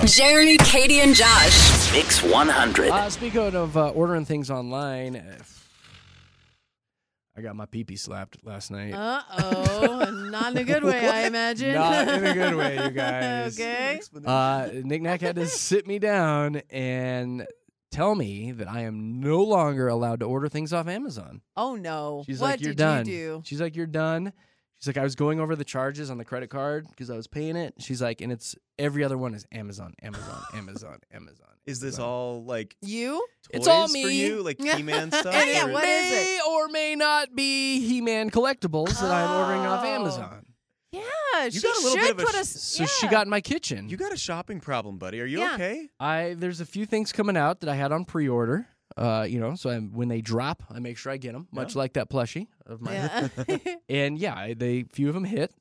Jeremy, Katie, and Josh. Mix 100. Speaking of ordering things online, I got my pee-pee slapped last night. Uh-oh. Not in a good way, I imagine. Not in a good way, you guys. Okay. Nick Nack had to sit me down and tell me that I am no longer allowed to order things off Amazon. Oh, no. She's what like, you're did done. you do? She's like, you're done. She's like, I was going over the charges on the credit card because I was paying it. She's like, and it's every other one is Amazon. Is this all like You? toys It's all for me. you, like He-Man stuff? Yeah, or- what is may or may not be He-Man collectibles that I'm ordering off Oh. Amazon. Yeah, she got a little bit should of a put us. So she got in my kitchen. You got a shopping problem, buddy. Are you Yeah. okay? There's a few things coming out that I had on pre-order. So when they drop, I make sure I get them, much like that plushie of mine. Yeah. And few of them hit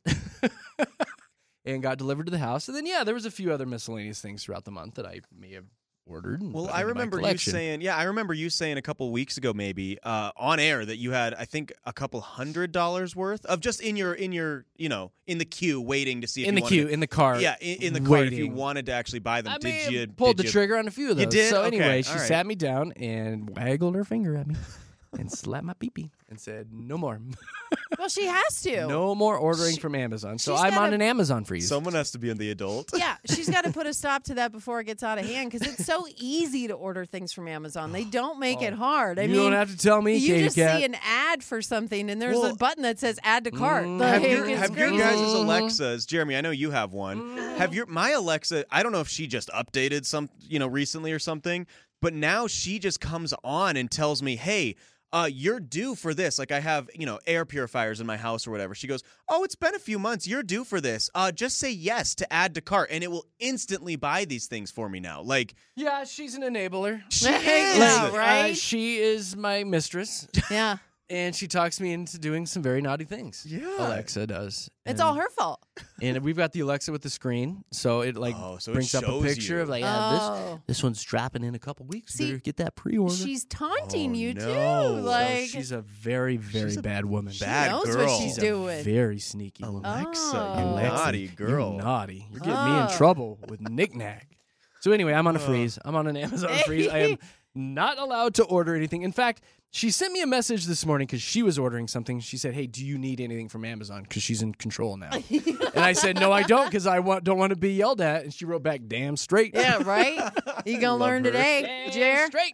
and got delivered to the house. And then there was a few other miscellaneous things throughout the month that I may have ordered. and Well, put I into my remember you collection. saying a couple weeks ago, maybe on air, that you had, I think, a couple $100 worth of just in your in the queue waiting to see if in you the wanted queue to, in the car. yeah, in the cart if you waiting. wanted to actually buy them. I Did you pulled did the you- trigger on a few of those. You did? So Okay, anyway, she all right. sat me down and waggled her finger at me and slapped my pee-pee and said, no more. Well, she has to. No more ordering from Amazon. So she's I'm on gotta- an Amazon freeze. Someone has to be in the adult. Yeah, she's got to put a stop to that before it gets out of hand because it's so easy to order things from Amazon. They don't make it hard. I you mean, don't have to tell me, you Katie just Cat. see an ad for something and there's Well, a button that says add to cart. Have Like, your it's have your crazy. guys' Alexas, Jeremy? I know you have one. My Alexa? I don't know if she just updated recently or something, but now she just comes on and tells me, "Hey, you're due for this." Like I have, air purifiers in my house or whatever. She goes, "Oh, it's been a few months. You're due for this. Just say yes to add to cart, and it will instantly buy these things for me now." Like Yeah, she's an enabler. she Yeah, is. right? She is my mistress, Yeah, and she talks me into doing some very naughty things. Yeah. Alexa does. it's all her fault. And we've got the Alexa with the screen, so it So it brings up a shows picture you. of like, Oh. this one's dropping in a couple weeks. See, Better get that pre-order. She's taunting Oh, you no. too. So Like she's a very, very bad woman. bad knows girl. what she's She's doing. a very sneaky woman. Alexa, Oh. you Alexa, naughty girl. You naughty. You're getting me in Oh. trouble with knick-knack. So anyway, I'm on a freeze. I'm on an Amazon freeze. I am not allowed to order anything. In fact, she sent me a message this morning because she was ordering something. She said, "Hey, do you need anything from Amazon?" Because she's in control now. And I said, "No, I don't, because I don't want to be yelled at." And she wrote back, "Damn straight." Yeah, right? You gonna learn her. today, Damn Jer? straight.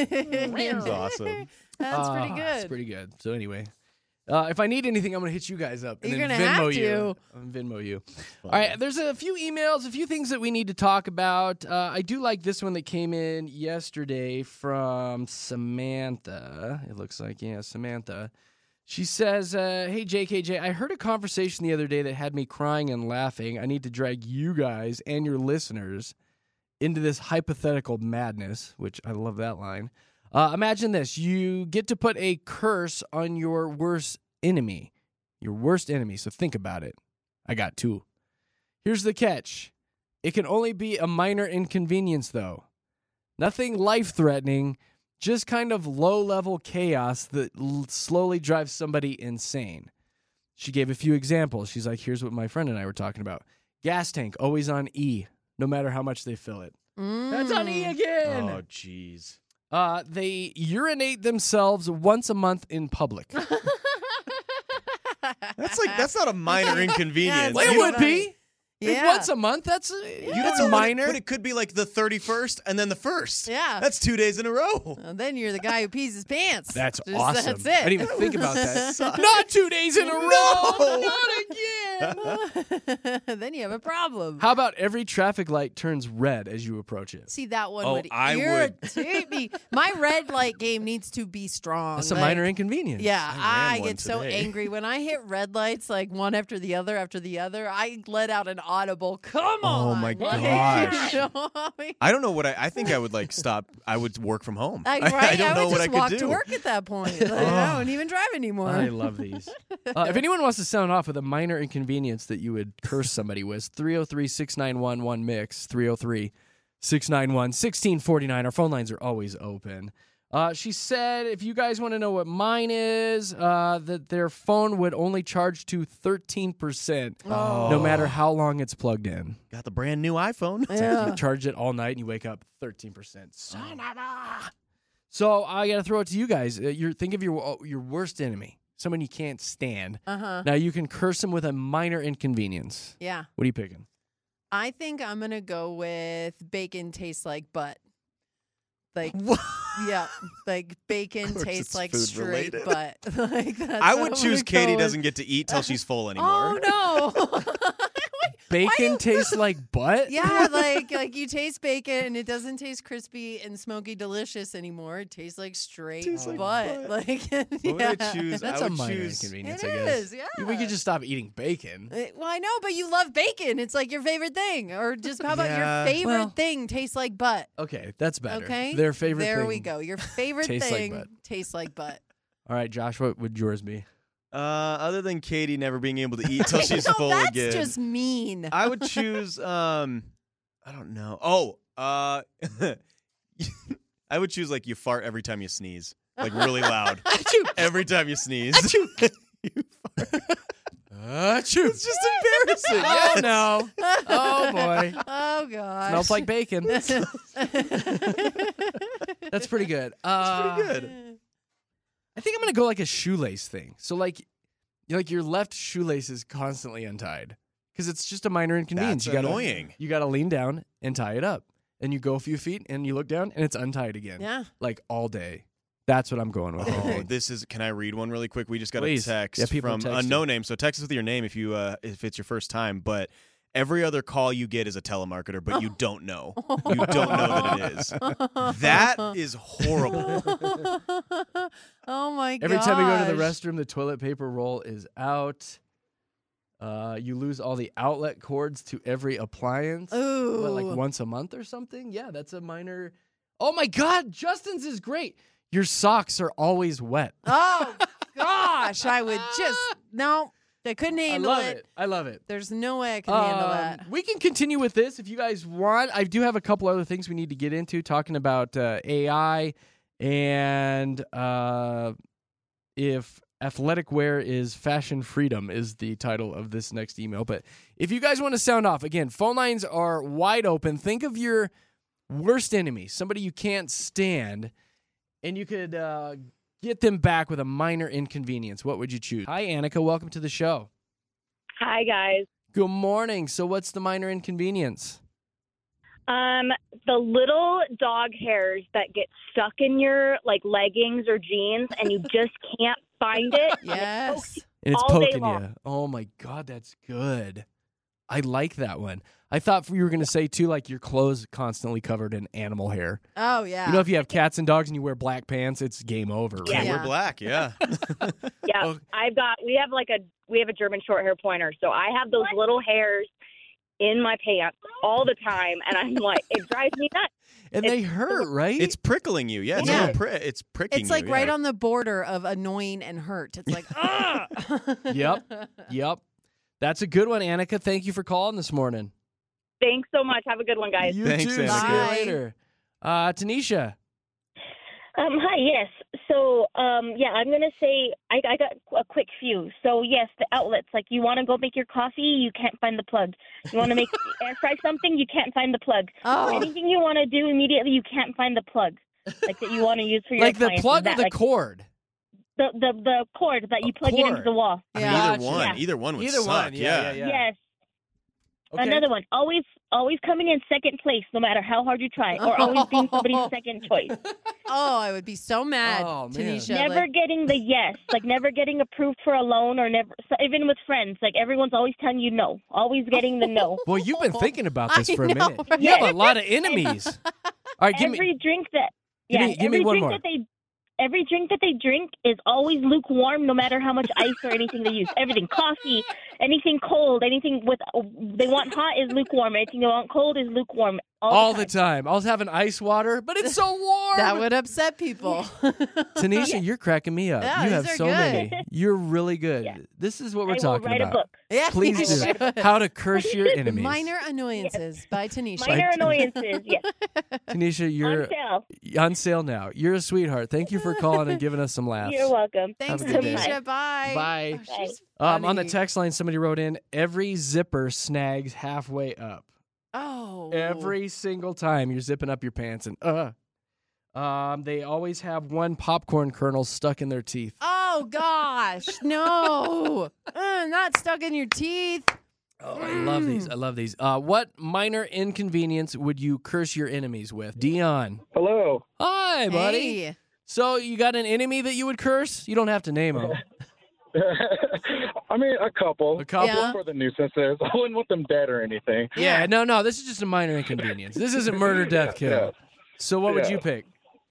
That's awesome. That's pretty good. That's pretty good. So anyway, if I need anything, I'm going to hit you guys up. And You're then gonna Venmo have you. to. I'm Venmo you. All right, there's a few emails, a few things that we need to talk about. I do like this one that came in yesterday from Samantha. It looks like, Samantha. She says, hey, JKJ, I heard a conversation the other day that had me crying and laughing. I need to drag you guys and your listeners into this hypothetical madness, which I love that line. Imagine this. You get to put a curse on your worst enemy. Your worst enemy. So think about it. I got two. Here's the catch. It can only be a minor inconvenience, though. Nothing life-threatening, just kind of low-level chaos that slowly drives somebody insane. She gave a few examples. She's like, here's what my friend and I were talking about. Gas tank, always on E, no matter how much they fill it. That's on E again. Oh, jeez. They urinate themselves once a month in public. That's not a minor inconvenience. Yeah, It You would don't- be. Yeah. Once a month, that's You that's don't know when minor. but it could be like the 31st and then the 1st. Yeah. That's 2 days in a row. And then you're the guy who pees his pants. That's Just- awesome. That's it. I didn't even think about that. Not 2 days in a row. Not again. Then you have a problem. How about every traffic light turns red as you approach it? See, that one Oh, would I would. irritate me. My red light game needs to be strong. That's a Like, minor inconvenience. Yeah, I ran I one get so today. angry when I hit red lights, like one after the other. I let out an audible, come on. Oh, my Like, gosh. you know what I mean? I don't know what I think I would like stop. I would work from home. Right? I don't know would what I just could walk do. to work at that point. Like, I wouldn't even drive anymore. I love these. If anyone wants to sound off with a minor inconvenience that you would curse somebody with, 303-691-1MIX, 303-691-1649. Our phone lines are always open. She said if you guys want to know what mine is, that their phone would only charge to 13%, no matter how long it's plugged in. Got the brand new iPhone. Yeah. You charge it all night and you wake up 13%. Son of a... So I got to throw it to you guys. Think of your worst enemy, someone you can't stand. Now you can curse him with a minor inconvenience. Yeah. What are you picking? I think I'm going to go with bacon tastes like butt. Like, yeah, like bacon course tastes it's like food straight related. butt. Like that's I what would I'm choose gonna Katie go doesn't with. get to eat till she's full anymore. Oh no. Bacon tastes like butt? Yeah, like you taste bacon and it doesn't taste crispy and smoky delicious anymore. It tastes like straight Tastes like butt. butt. Like, What would I choose? That's I a would minor choose. inconvenience, It I guess. is, yeah. We could just stop eating bacon. Well, I know, but you love bacon. It's like your favorite thing. Or just how about Yeah. your favorite Well- thing tastes like butt? Okay, that's better. Okay. Their favorite There thing. we go. Your favorite Tastes like thing butt. tastes like butt. All right, Josh, what would yours be? Other than Katie never being able to eat till she's No, full that's again, just mean. I would choose. I don't know. Oh, I would choose like you fart every time you sneeze, like really loud. Every time you sneeze. You fart. Achoo. It's just embarrassing. Oh, no. Oh, boy. Oh gosh. Smells like bacon. That's pretty good. Pretty good. I think I'm going to go like a shoelace thing. So, like your left shoelace is constantly untied because it's just a minor inconvenience. That's annoying. You got to lean down and tie it up. And you go a few feet and you look down and it's untied again. Yeah. Like all day. That's what I'm going with. I Oh, think. this is. Can I read one really quick? We just got Please. a text Yeah, people from text a no name. So text us with your name if it's your first time. But every other call you get is a telemarketer, but you don't know. You don't know that it is. That is horrible. Oh my god. Every time we go to the restroom, the toilet paper roll is out. You lose all the outlet cords to every appliance. Ooh. What, like once a month or something? Yeah, that's a minor. Oh my God, Justin's is great. Your socks are always wet. Oh gosh, I would just no. I couldn't handle it. I love it. There's no way I can handle that. We can continue with this if you guys want. I do have a couple other things we need to get into, talking about AI and if athletic wear is fashion freedom is the title of this next email. But if you guys want to sound off, again, phone lines are wide open. Think of your worst enemy, somebody you can't stand, and you could get them back with a minor inconvenience. What would you choose? Hi, Annika. Welcome to the show. Hi, guys. Good morning. So what's the minor inconvenience? The little dog hairs that get stuck in your leggings or jeans, and you just can't find it. Yes. And it's all day poking long. you. Oh, my God, that's good. I like that one. I thought you were going to say, too, like your clothes constantly covered in animal hair. Oh yeah. You know, if you have cats and dogs and you wear black pants, it's game over, right? Can't Yeah. wear black. Yeah. Yeah, Oh. we have a German short hair pointer, so I have those little hairs in my pants all the time, and I'm like, it drives me nuts. And they hurt, right? It's prickling you. Yeah. It's, Yeah. a little it's pricking It's like you. right yeah. on the border of annoying and hurt. It's like, ah. Yep. That's a good one, Annika. Thank you for calling this morning. Thanks so much. Have a good one, guys. You Thanks, too. See you Annika. Bye. later. Tanisha. Hi, yes. So, I'm going to say I got a quick few. So, yes, the outlets. Like, you want to go make your coffee, you can't find the plug. You want to make air fry something, you can't find the plug. Oh. Anything you want to do immediately, you can't find the plug. Like, that you want to use for your Like the appliances. plug or That, the like, cord? The cord that you plug it into cord. the wall. I mean, Gotcha. either one. Yeah. Either one would Either suck. one. Yeah. Yes. Okay. Another one. Always coming in second place, no matter how hard you try, or always being somebody's second choice. Oh, I would be so mad, Oh, man. Tanisha. Never like, getting the yes, like never getting approved for a loan, or never, so even with friends, like everyone's always telling you no, always getting the no. Boy, you've been thinking about this I for a know, minute. right? You have a lot of enemies. All right, give Every me. drink that, give yeah, me every one drink more. that every drink that they drink is always lukewarm, no matter how much ice or anything they use. Everything, coffee, anything cold, anything with they want hot is lukewarm. Anything they want cold is lukewarm. All the time. I'll have an ice water, but it's so warm. That would upset people. Tanisha, you're cracking me up. Yeah, you these have are so good. many. You're really good. Yeah. This is what we're I will talking write about. a book. Yeah, Please you do. should. How to curse your enemies. Minor Annoyances by Tanisha. Minor annoyances, yes. Tanisha, you're On sale. on sale now. You're a sweetheart. Thank you for calling and giving us some laughs. You're welcome. Thanks, Have a good day. Tanisha. Bye. Bye. Oh, she's On the funny. text line, somebody wrote in, every zipper snags halfway up. Oh. Every single time you're zipping up your pants and they always have one popcorn kernel stuck in their teeth. Oh, gosh. No. Not stuck in your teeth. Oh, I love these. I love these. What minor inconvenience would you curse your enemies with? Dion. Hello. Hi, buddy. Hey. So you got an enemy that you would curse? You don't have to name them. I mean, a couple. A couple? Yeah. For the nuisances. I wouldn't want them dead or anything. Yeah, no. This is just a minor inconvenience. This isn't murder, death, kill. Yeah. So what would Yeah. you pick?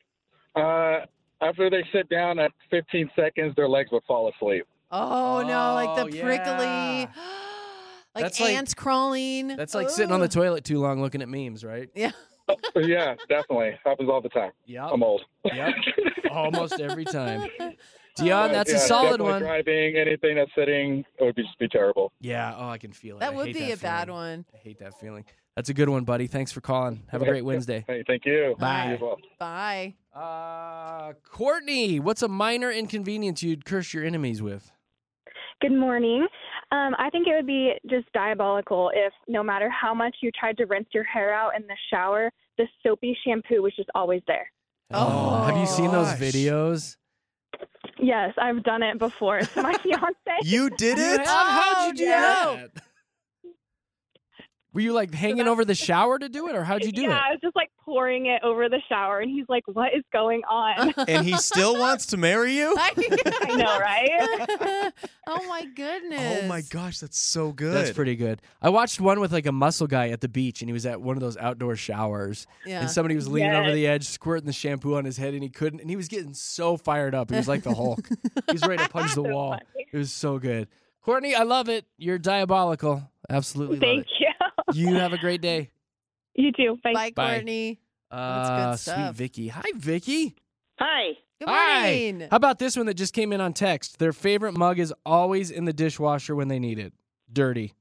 After they sit down at 15 seconds, their legs would fall asleep. Oh, no. Like the Oh, prickly. yeah. Like That's like- ants crawling. That's like sitting on the toilet too long looking at memes, right? Yeah. Yeah, definitely. Happens all the time. Yep. I'm old. Yep. Almost every time. Dion, But, that's yeah, a solid definitely one. Driving, anything that's sitting, it would just be terrible. Yeah. Oh, I can feel it. That I would hate be a bad feeling. one. I hate that feeling. That's a good one, buddy. Thanks for calling. Have a great Wednesday. Hey, thank you. Bye. You as well. Bye. Courtney, what's a minor inconvenience you'd curse your enemies with? Good morning. I think it would be just diabolical if no matter how much you tried to rinse your hair out in the shower, the soapy shampoo was just always there. Oh, have you seen those gosh. videos? Yes, I've done it before. So my fiance. You did it? How'd you do no. that? Were you like hanging over the shower to do it, or how'd you do yeah, it? I was just like pouring it over the shower, and he's like, "What is going on?" And he still wants to marry you? I know, right? Oh my goodness. Oh my gosh, that's so good. That's pretty good. I watched one with like a muscle guy at the beach, and he was at one of those outdoor showers, Yeah. and somebody was leaning over Yes. the edge, squirting the shampoo on his head, and he couldn't, and he was getting so fired up. He was like the Hulk. He was ready to punch the So wall. funny. It was so good. Courtney, I love it. You're diabolical. Absolutely love Thank it. you. You have a great day. You too. Bye. Bye, Bye. Courtney. That's good Sweet stuff. Vicky. Hi, Vicky. Hi. Good Hi. morning. How about this one that just came in on text? Their favorite mug is always in the dishwasher when they need it. Dirty.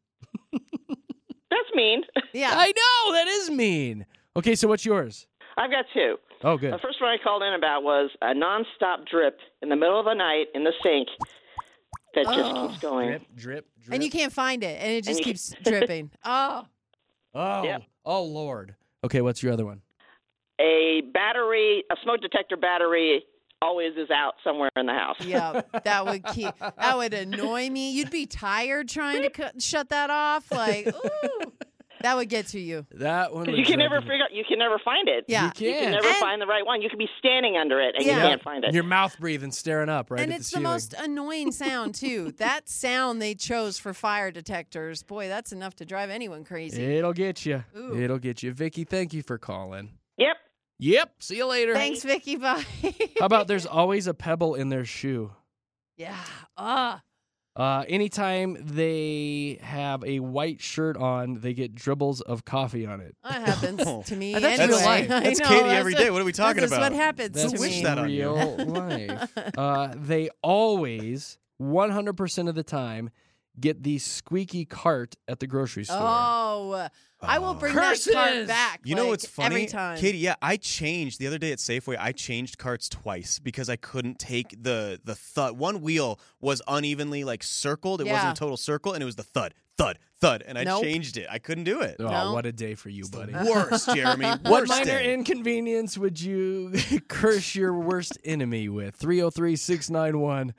That's mean. Yeah. I know. That is mean. Okay, so what's yours? I've got two. Oh, good. The first one I called in about was a nonstop drip in the middle of the night in the sink that just keeps going. Drip, drip, drip. And you can't find it, and it just And you- keeps dripping. Oh. Oh, Yep. oh, Lord. Okay, what's your other one? A smoke detector battery always is out somewhere in the house. Yeah, that would annoy me. You'd be tired trying to shut that off. Like, ooh, that would get to you. That one. Because you can never find it. Yeah. You You can can. never And- find the right one. You could be standing under it and Yeah. you can't find it. Your mouth breathing, staring up right And at it's the the ceiling. most annoying sound too. That sound they chose for fire detectors. Boy, that's enough to drive anyone crazy. It'll get you. Ooh. It'll get you. Vicky, thank you for calling. Yep. Yep. See you later. Thanks, Vicky. Bye. How about there's always a pebble in their shoe? Yeah. Anytime they have a white shirt on, they get dribbles of coffee on it. That happens to me. That's anyway. real life. I That's know, Katie every that's day. What are we talking that's about? what happens That's to wish me. that on you. real life. They always, 100% of the time, get the squeaky cart at the grocery store. Oh, I will bring Curses! that cart back. You know like, what's funny? Every time. Katie, yeah, I changed the other day at Safeway. I changed carts twice because I couldn't take the thud. One wheel was unevenly like circled. It Yeah. wasn't a total circle, and it was the thud, thud, thud. And I Nope. changed it. I couldn't do it. Oh, No. what a day for you, buddy. Worst, Jeremy. What Worst minor day. inconvenience would you curse your worst enemy with? 303-691-1649.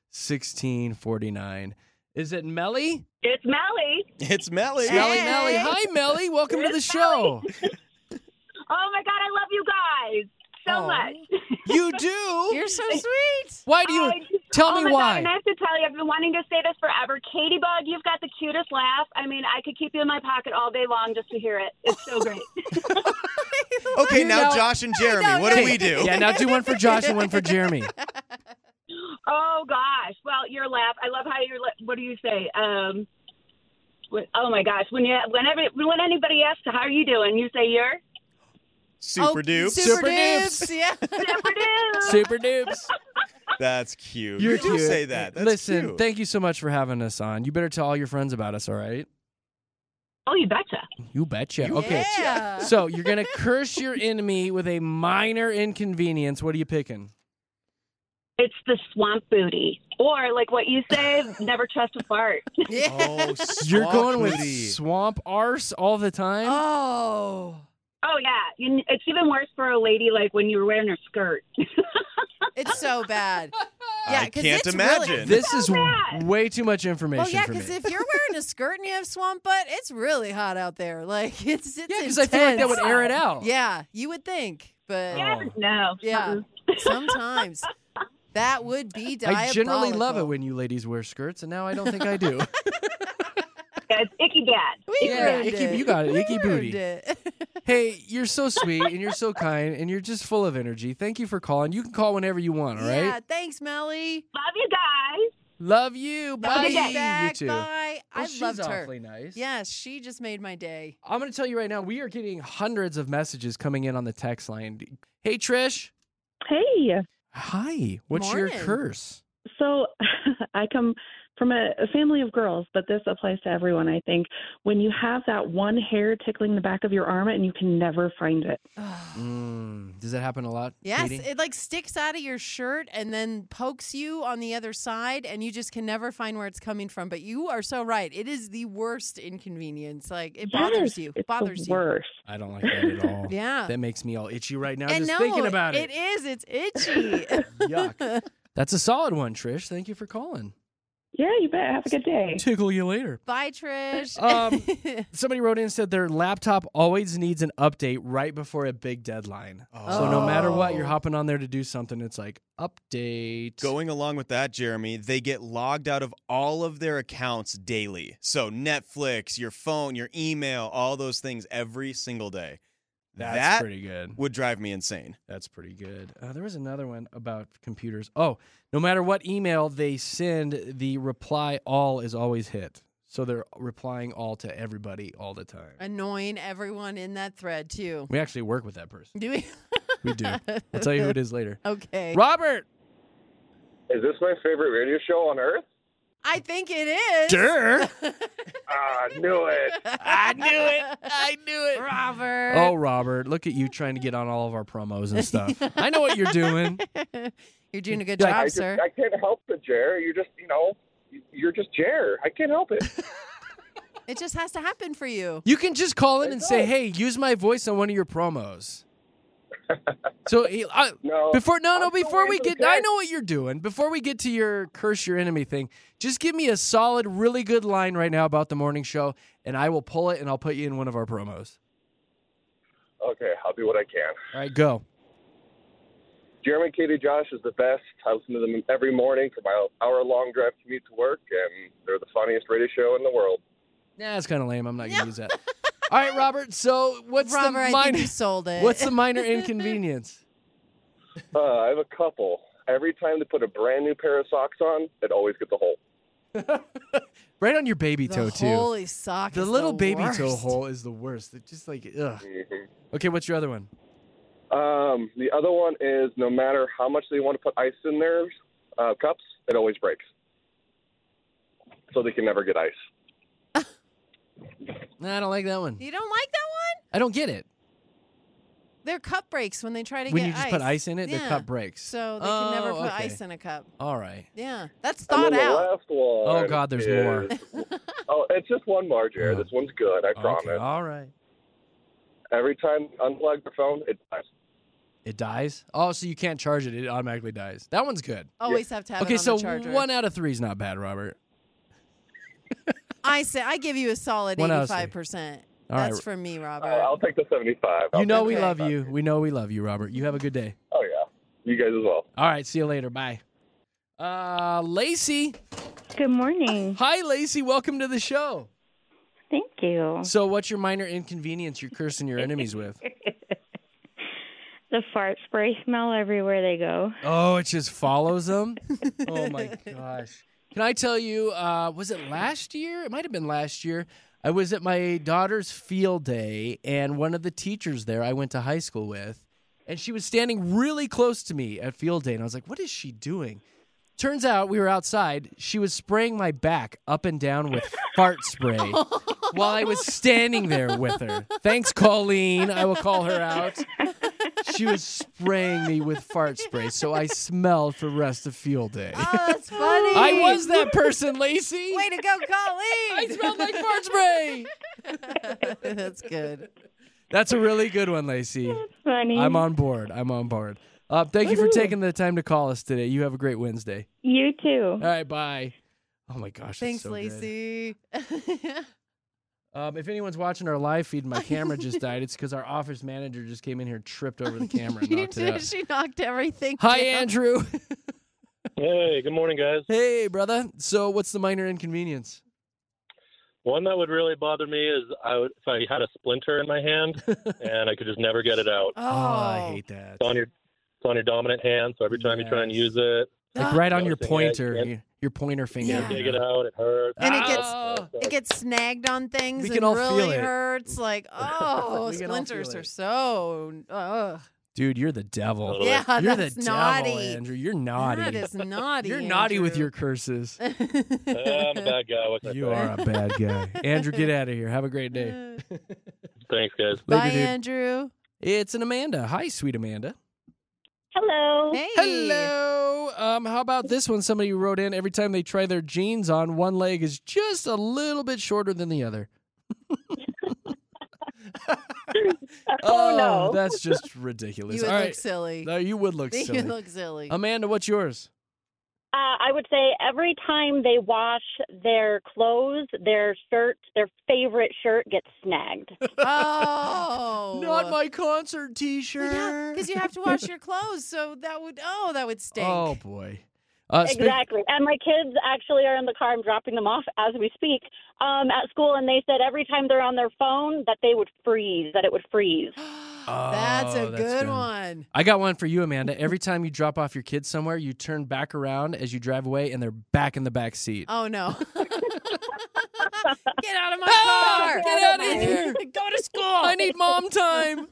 Is it Melly? It's Melly. It's Melly. Melly, Hey. Melly. Hi, Melly. Welcome to the show. Oh my God, I love you guys so Aw. much. You do? You're so sweet. Why do you? Tell oh me my why. God, and I have to tell you, I've been wanting to say this forever. Katie Bug, you've got the cutest laugh. I mean, I could keep you in my pocket all day long just to hear it. It's so great. Okay, You now know- Josh and Jeremy, what do we do? Yeah, now do one for Josh and one for Jeremy. Oh gosh. Well, your laugh. I love how what do you say? Oh my gosh! When anybody asks how are you doing, you say you're Super dupes. Super dupes. Yeah. super dude. Super dupes. That's cute. You're You do cute. say that. That's Listen, cute. thank you so much for having us on. You better tell all your friends about us, all right? Oh, you betcha. You betcha. Okay. Yeah. So you're going to curse your enemy with a minor inconvenience. What are you picking? It's the swamp booty, or like what you say, never trust a fart. Yeah. Oh, You're swamp going with booty. swamp arse all the time? Oh. Oh yeah, it's even worse for a lady like when you were wearing her skirt. It's so bad. Yeah, I 'cause can't it's imagine. Really, This is bad. way too much information well, yeah, for me. because if you're wearing a skirt and you have swamp butt, it's really hot out there. Like it's Yeah, because I feel like that would intense. air it out. Yeah, you would think, but Yeah, no. yeah, sometimes that would be diabolical. I generally love it when you ladies wear skirts, and now I don't think I do. Yeah, it's icky bad. We Yeah, ruined icky- it. you got it, We icky ruined booty. it. Hey, you're so sweet, and you're so kind, and you're just full of energy. Thank you for calling. You can call whenever you want, all right? Yeah, thanks, Melly. Love you guys. Love you. Bye. Love you You back. too. Bye. Well, I she's loved her. awfully nice. Yes, she just made my day. I'm going to tell you right now, we are getting hundreds of messages coming in on the text line. Hey, Trish. Hey. Hi. What's your Morning. curse? So I come from a family of girls, but this applies to everyone, I think. When you have that one hair tickling the back of your arm and you can never find it. Does that happen a lot? Yes, Katie? it like sticks out of your shirt and then pokes you on the other side, and you just can never find where it's coming from. But you are so right; it is the worst inconvenience. Like it bothers you. It's Bothers the you. worst. I don't like that at all. Yeah. That makes me all itchy right now And just no, thinking about it. It is. It's itchy. Yuck. That's a solid one, Trish. Thank you for calling. Yeah, you bet. Have a good day. Tickle you later. Bye, Trish. Somebody wrote in and said their laptop always needs an update right before a big deadline. So no matter what, you're hopping on there to do something. It's like, update. Going along with that, Jeremy, they get logged out of all of their accounts daily. So Netflix, your phone, your email, all those things every single day. That's that pretty good. would drive me insane. That's pretty good. There was another one about computers. Oh, no matter what email they send, the reply all is always hit. So they're replying all to everybody all the time. Annoying everyone in that thread too. We actually work with that person. Do we? We do. I'll tell you who it is later. Okay. Robert. Is this my favorite radio show on earth? I think it is. Sure. Ah, knew it. I knew it. I knew it. Robert. Oh, Robert, look at you trying to get on all of our promos and stuff. I know what you're doing. You're doing a good Like, job, sir. I can't help it, Jer. You're just, you're just Jer. I can't help it. It just has to happen for you. You can just call in and say, hey, use my voice on one of your promos. So No, before I'm before so we into get, the I text. know what you're doing. Before we get to your curse your enemy thing, just give me a solid, really good line right now about the morning show, and I will pull it and I'll put you in one of our promos. Okay, I'll do what I can. All right, go. Jeremy, Katie, Josh is the best. I listen to them every morning for my hour-long drive commute to work, and they're the funniest radio show in the world. Nah, that's kind of lame. I'm not gonna use that. All right, Robert. So what's Robert, the I minor? think you sold it. What's the minor inconvenience? I have a couple. Every time they put a brand new pair of socks on, it always gets a hole. Right on your baby The toe too. holy sock The is little the baby toe worst. hole is the worst. It's just like ugh. Mhm. Okay, what's your other one? The other one is no matter how much they want to put ice in their cups, it always breaks. So they can never get ice. Nah, I don't like that one. You don't like that one? I don't get it. Their cup breaks when they try to When get you just ice. put ice in it, the Yeah. cup breaks. So they can never put okay. ice in a cup. All right. Yeah, that's And thought then the out. last one. Oh, God, there's more. Oh, it's just one more, Jared. Oh. This one's good. I Okay. promise. All right. Every time I unplug the phone, it dies. It dies? Oh, so you can't charge it. It automatically dies. That one's good. Always have to have Okay, it on so the charger. 1 out of 3 is not bad, Robert. I give you a solid 1 out of 3. 85%. All right. That's from me, Robert. I'll take the 75. You know I'll we take love the you. We know we love you, Robert. You have a good day. Oh, yeah. You guys as well. All right, see you later. Bye. Lacey. Good morning. Hi, Lacey. Welcome to the show. Thank you. So what's your minor inconvenience you're cursing your enemies with? The fart spray smell everywhere they go. Oh, it just follows them? Oh, my gosh. Can I tell you, was it last year? It might have been last year. I was at my daughter's field day, and one of the teachers there I went to high school with, and she was standing really close to me at field day, and I was like, what is she doing? Turns out we were outside. She was spraying my back up and down with fart spray while I was standing there with her. Thanks, Colleen. I will call her out. She was spraying me with fart spray, so I smelled for the rest of field day. Oh, that's funny. I was that person, Lacey. Way to go, Colleen. I smelled like fart spray. That's good. That's a really good one, Lacey. That's funny. I'm on board. Thank you for taking the time to call us today. You have a great Wednesday. You too. All right, bye. Oh, my gosh. Thanks, so good. Lacey. If anyone's watching our live feed, my camera just died. It's because our office manager just came in here, tripped over the camera, and knocked it out. She knocked everything Hi, down. Andrew. Hey, good morning, guys. Hey, brother. So what's the minor inconvenience? One that would really bother me is if I had a splinter in my hand and I could just never get it out. Oh, I hate that. It's on your dominant hand, so every time you try and use it, Like right on your noticing pointer, your pointer finger. you dig it out, it hurts. And it gets snagged on things We and can all really feel it. hurts. Like, oh, We can all splinters feel are it. so. Dude, you're the devil. Yeah, you're that's the devil, naughty. Andrew. You're naughty. That is naughty. You're naughty with your curses. I'm a bad guy. What can I You say? are a bad guy. Andrew, get out of here. Have a great day. Thanks, guys. Bye, Later, dude. Andrew. It's an Amanda. Hi, sweet Amanda. Hello. Hey. Hello. How about this one? Somebody wrote in, every time they try their jeans on, one leg is just a little bit shorter than the other. Oh, no. That's just ridiculous. You would All look right. silly. No, you would look You silly. look silly. Amanda, what's yours? I would say every time they wash their clothes, their shirt, their favorite shirt gets snagged. Oh. Not my concert T-shirt. Yeah, because you have to wash your clothes, so that would stink. Oh, boy. Exactly. And my kids actually are in the car. I'm dropping them off as we speak at school, and they said every time they're on their phone that they would freeze, that it would freeze. That's a good one. I got one for you, Amanda. Every time you drop off your kids somewhere, you turn back around as you drive away, and they're back in the back seat. Oh, no. Get out of my car. Get out of here. Go to school. I need mom time.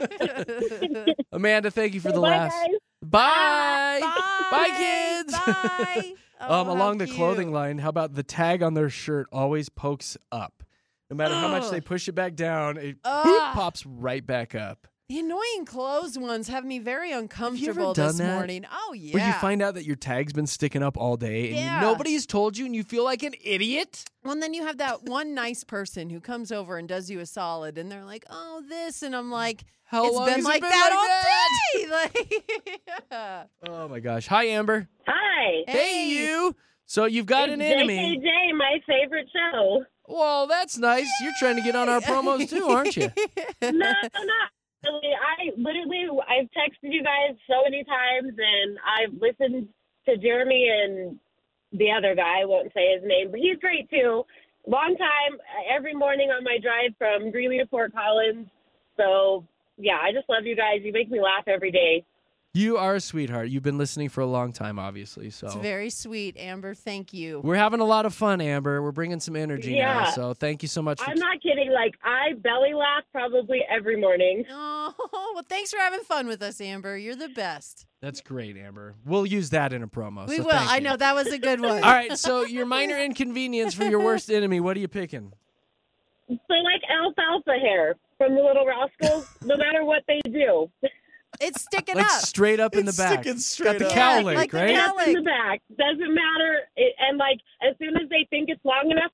Amanda, thank you for the laughs. Guys. Bye. Bye. Bye, kids. Bye. Oh, along how the clothing cute. line, how about the tag on their shirt always pokes up? No matter how much Ugh. they push it back down, it Ugh. boop, pops right back up. The annoying clothes ones have me very ever uncomfortable done this that? morning. Oh, yeah. Where you find out that your tag's been sticking up all day and Yeah. nobody's told you and you feel like an idiot? Well, and then you have that one nice person who comes over and does you a solid, and they're like, "Oh, this," and I'm like, How "It's long been has it like been that like all day." Like, yeah. Oh my gosh. Hi, Amber. Hi. Hey, you. So you've got an enemy. JKJ, my favorite show. Well, that's nice. You're trying to get on our promos too, aren't you? No, not really. I've texted you guys so many times, and I've listened to Jeremy and the other guy. I won't say his name, but he's great too. Long time, every morning on my drive from Greeley to Fort Collins. So, yeah, I just love you guys. You make me laugh every day. You are a sweetheart. You've been listening for a long time, obviously. So It's very sweet, Amber. Thank you. we're having a lot of fun, Amber. We're bringing some energy now. Yeah. So thank you so much. I'm not kidding. Like, I belly laugh probably every morning. Oh, well, thanks for having fun with us, Amber. You're the best. That's great, Amber. We'll use that in a promo. We so will. thank I you. know that was a good one. All right. So your minor inconvenience for your worst enemy. What are you picking? So, like alfalfa hair from the Little Rascals, no matter what they do. It's sticking Like up. straight up in the back. Got the cowlick, like the right? cow- Up in the back. Doesn't matter. And, like, as soon as they think it's long enough,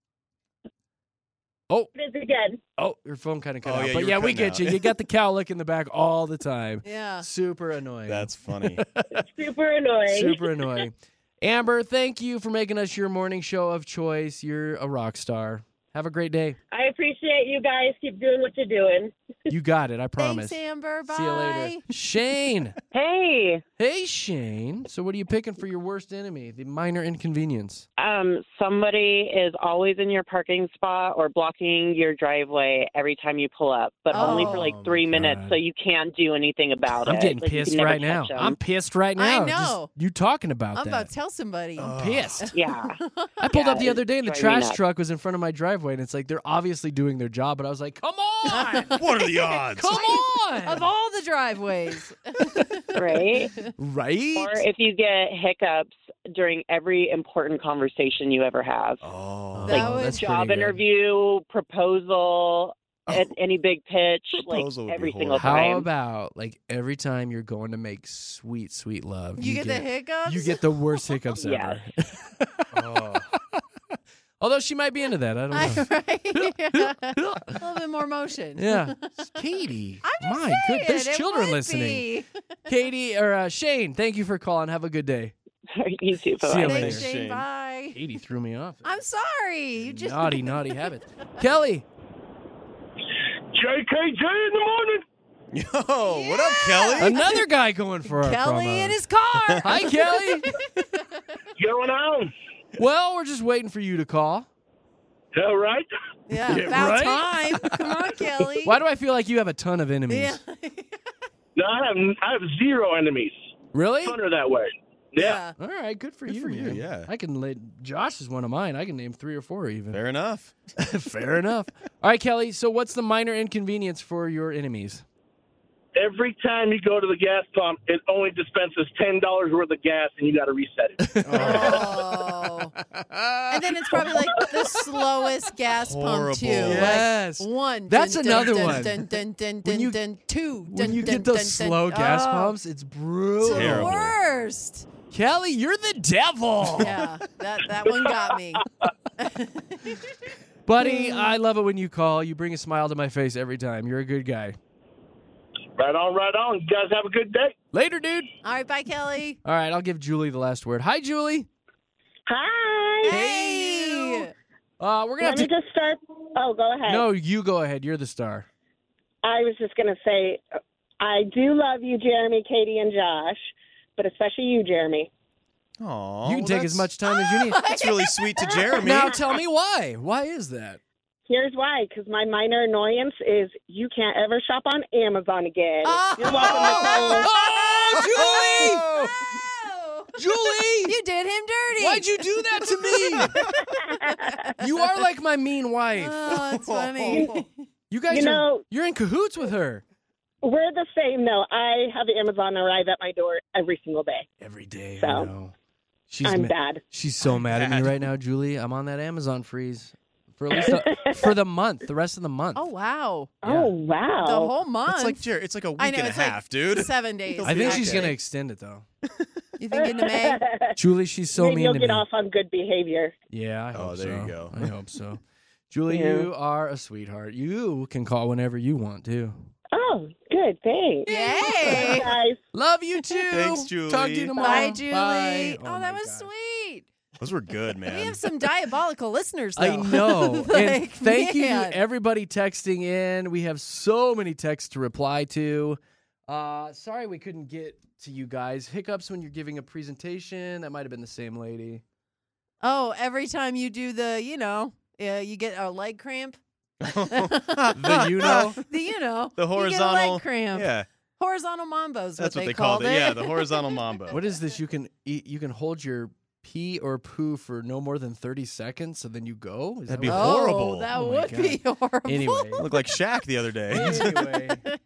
Oh, it is again. oh, your phone kind of cut Oh, out. yeah, But you were yeah, we cutting get out. you. You got the cowlick in the back all the time. Yeah. Super annoying. That's funny. Super annoying. Super annoying. Amber, thank you for making us your morning show of choice. You're a rock star. Have a great day. I appreciate you guys. Keep doing what you're doing. You got it. I promise. Thanks, Amber. Bye. See you later. Shane. Hey. Hey, Shane. So what are you picking for your worst enemy, the minor inconvenience? Somebody is always in your parking spot or blocking your driveway every time you pull up, but only for like 3 minutes, so you can't do anything about it. I'm getting Like, you pissed can never right now. catch 'em. I'm pissed right now. I know. Just you talking about I'm that. about to tell somebody. I'm pissed. Yeah. I pulled Yeah, up the other day and the it's driving me trash nuts. truck was in front of my driveway, and it's like they're obviously doing their job, but I was like, come on! What are the odds? Come on! Of all the driveways. Right? Right? Or if you get hiccups during every important conversation you ever have. Oh, That like was job pretty good. interview, proposal, any big pitch, like Proposal would be every single How time. about like every time you're going to make sweet, sweet love, You get the hiccups? You get the worst hiccups Yes. ever. Although she might be into that, I don't know. Right? A little bit more motion. Yeah, Katie. I'm just My saying, good, there's it children would listening. be. Katie or Shane, thank you for calling. Have a good day. You too. See you Bye. later. Thanks, Shane. Bye. Katie threw me off. I'm sorry. You just Naughty, naughty habit. Kelly. JKJ in the morning. Yo, what up, Kelly? Another guy going for our Kelly promo. in his car. Hi, Kelly. Going on. Well, we're just waiting for you to call. All right. Yeah, Yeah, about right? time. Come on, Kelly. Why do I feel like you have a ton of enemies? Yeah. No, I have zero enemies. Really? Funner that way. Yeah. All right, good for you. for you, man. yeah. I can Josh is one of mine. I can name 3 or 4 even. Fair enough. Fair enough. All right, Kelly. So, what's the minor inconvenience for your enemies? Every time you go to the gas pump, it only dispenses $10 worth of gas, and you got to reset it. Oh. And then it's probably like the slowest gas pump too. Yes. Like one. That's dun, another dun, one. Dun, dun, dun, When dun, you- dun, two. When dun, you dun, get those dun, slow dun. gas Oh, pumps, it's It's brutal. the Terrible. worst. Kelly, you're the devil. Yeah, that one got me. Buddy, I love it when you call. You bring a smile to my face every time. You're a good guy. Right on, right on. You guys have a good day. Later, dude. All right, bye, Kelly. All right, I'll give Julie the last word. Hi, Julie. Hi. Hey. We're gonna have Let me to. just start. Oh, go ahead. No, you go ahead. You're the star. I was just going to say, I do love you, Jeremy, Katie, and Josh, but especially you, Jeremy. Aw, You can take as much time as you need. That's really sweet to Jeremy. Now tell me why. Why is that? Here's why, because my minor annoyance is you can't ever shop on Amazon again. You're welcome, Nicole. Oh, Julie! Oh. Julie! You did him dirty. Why'd you do that to me? You are like my mean wife. Oh, that's funny. You guys You know- you're in cahoots with her. We're the same, though. I have Amazon arrive at my door every single day. Every day. So, I know. I'm bad. She's so mad at me right now, Julie. I'm on that Amazon freeze for at least for the month, the rest of the month. Oh, wow. Oh, wow. The whole month. It's like Jared, it's like a week I know, and a it's like half, dude. 7 days. I think she's actually. gonna extend it though. You think into May? Julie, she's so Maybe mean you'll to get me. off on good behavior. Yeah, I hope Oh, there so. you go. I hope so. Julie, Yeah. you are a sweetheart. You can call whenever you want to. Oh, good. Thanks. Yay. Guys. Love you too. Thanks, Julie. Talk to you tomorrow. Bye, Julie. Bye. Oh, my that was God. sweet. Those were good, man. We have some diabolical listeners, though. I know. Like, And thank you man. to everybody texting in. We have so many texts to reply to. Sorry we couldn't get to you guys. Hiccups when you're giving a presentation. That might have been the same lady. Oh, every time you do the, you get a leg cramp. The you know? The you know. The You get a horizontal. leg cramp. Yeah, Horizontal mambo's that's what they they called called it. Yeah, the horizontal mambo. What is this? You can eat, you can hold your pee or poo for no more than 30 seconds, and then you go? Is That'd that be what- Oh, horrible. that Oh my would God. be horrible. Anyway. Look like Shaq the other day. Anyway,